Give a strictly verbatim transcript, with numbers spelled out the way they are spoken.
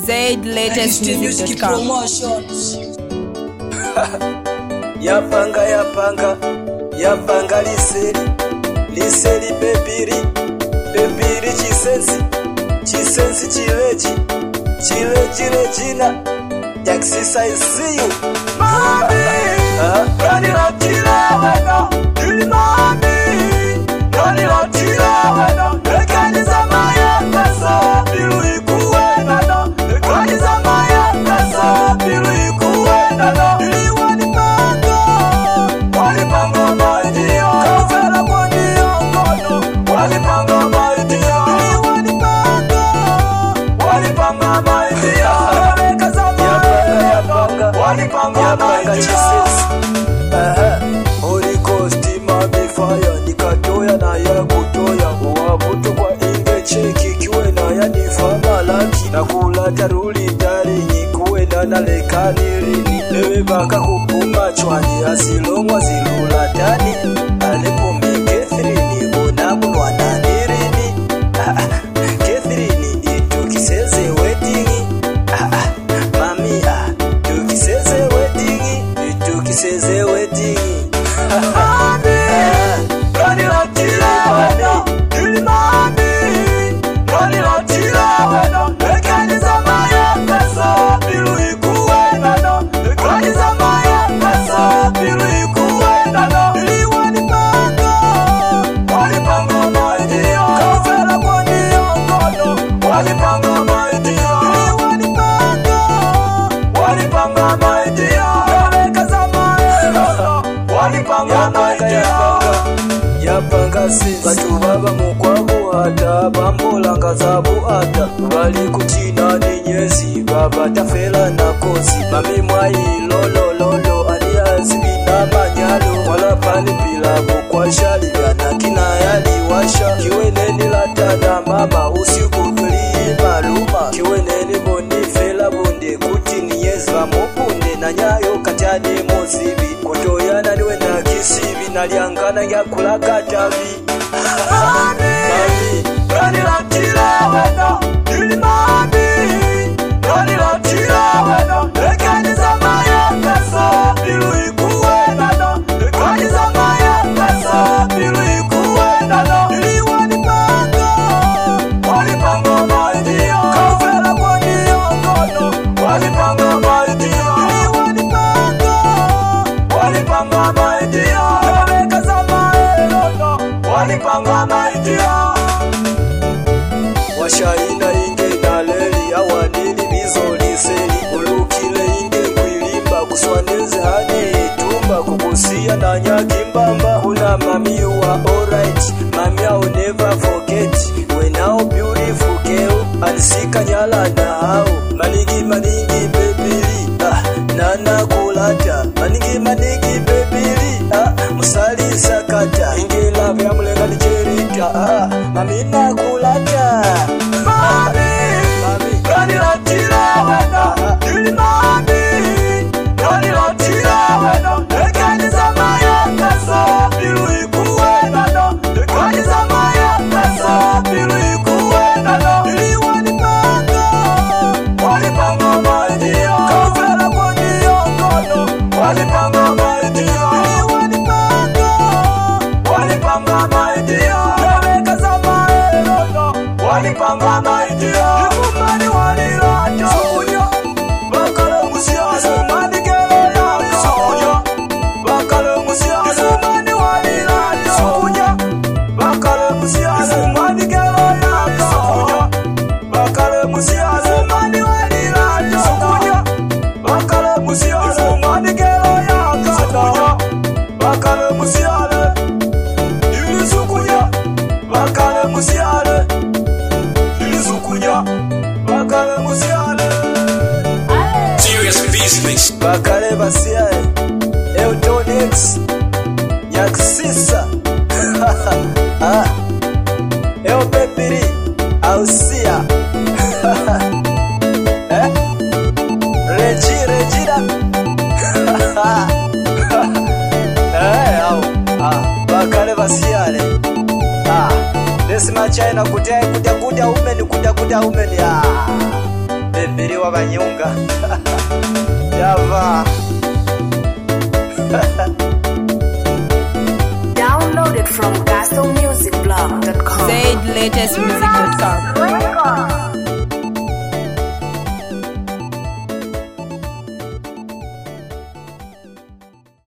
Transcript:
Z latest music dot com. Yapanga yapanga yapanga liseli liseli bebiri bebiri chisensi chisensi chileji chileji lejina yaksisa isiyu mami rani latila wena ili mami rani latila wena ekani zamaya kasa bilu ikuwena na ekani zamaya kasa bilu ikuwena na ili wani panga wali panga maidia kafela kwa niongono wali panga maidia ili wani panga wali panga maidia weka zamaya yapanga wali panga maidia Holy Ghost mami fire nikatoya na ya kutoya uwabuto kwa inge cheki kiwe na ya nifama laki na kula taruli tari nikuwe na nalekaniri lewe baka kupuma chwani asilongwa zilula tani alipo mekethirini unamu wananirini Kethirini itukiseze weddingi mami ah tukiseze weddingi itukiseze weddingi mami rani latila wena ili mami rani latila wena ekani zamaya kasa bilu ikuwena na ekani zamaya kasa bilu ikuwena na ili wani panga wani panga maidia kafela kwa niongono wani panga maidia ili wani panga wani panga maidia weka zamaya wani panga maidia yapanga sisi batu baba mukwabu hata bambola zabu hata bali kuchina ninyezi baba tafela na kosi mami mwai lolo lolo aliazi na manyalo wala pali bila kwa shali na kina yali washa kiweneni latada mama usiku tuli maluma kiweneni boni fela bonde kuti ninyezi bamupunde na nyayo katani mozibi kotoyana niwe na kisibi naliangana ya kulaka tabi mami rani latila wena ili mami rani latila wena ekani zamaya kasa bilu ikuwena na ekani zamaya kasa bilu ikuwena na ili wani panga wani panga maidia kafela kwa niongono wani panga maidia ili wani panga wani panga maidia weka zamaya lono wani panga maidia washaina inge na leli awanini bizoli seli ulukile inge kwilimba kuswaneze hani itumba kukusia na nyakimbamba una mami you are alright mami I'll never forget when how beautiful girl alisika nyala na hao maningi maningi bebili ah nana kulata maningi maningi bebili ah musali sakata inge love ya mulenga nicherita ah mami na kulata mami mami rani latila wena ili mami rani latila wena ekani zamaya kasa bilu ikuwena na ekani zamaya kasa bilu ikuwena na ili wani panga wani panga maidia kafela kwa niongono wani panga maidia ili wani panga wani panga maidia weka zamaya lono wani panga maidia ikumani wani lata sukunya bakale musiasa mani kele yaka sukunya bakale musiasa ikumani wani lata sukunya bakale musiasa mani kele yaka sukunya bakale musiasa mani wani lata sukunya bakale musiasa mani kele yaka sukunya bakale musiasa ili sukunya bakale musiasa ili sukunya bakale musiasa Serious business. bakale basiae Eudonix yaksisa ah eo pepiri ausia eh reji rejira eh au ah bakale basiale ah Desima China kutia kutia kutia umeni kutia kutia umeni ah mbere w'abanyunga yava Download it from castle music blog dot com. Zaid latest music dot com.